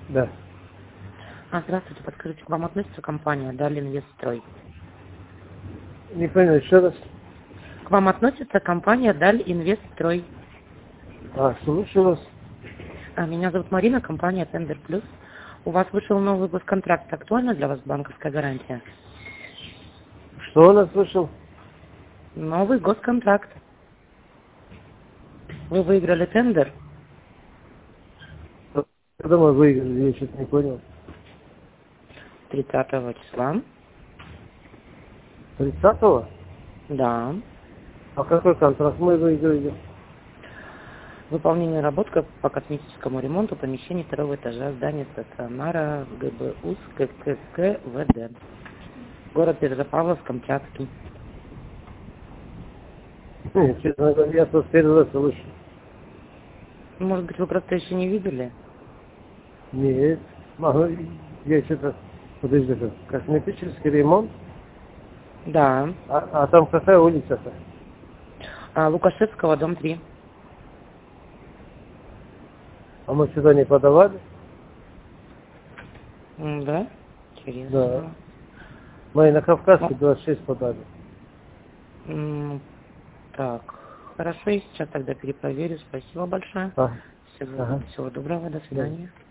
Да. Здравствуйте, подскажите, к вам относится компания Даль Инвестстрой? Не понял, еще раз. К вам относится компания Даль Инвестстрой. Слушаю вас. Меня зовут Марина, компания Тендер Плюс. У вас вышел новый госконтракт. Актуальна для вас банковская гарантия? Что у нас вышел? Новый госконтракт. Вы выиграли тендер? Когда мы выиграли, я что-то не понял. 30 числа. 30-го? Да. А какой контракт мы выиграли? Выполнение работ по космическому ремонту помещений второго этажа здания стационара ГБУС ККК ВД. Город Петропавловск-Камчатский. Честно говоря, я тут первый раз слышу. Может быть, вы просто еще не видели? Нет. Я что-то... Подожди, косметический ремонт? Да. А там какая улица-то? Лукашевского, дом 3. А мы сюда не подавали? Да? Интересно. Да. Мы и на Кавказке 26 подали. Так, хорошо, я сейчас тогда перепроверю. Спасибо большое. Ага. Всего доброго, до Да. свидания.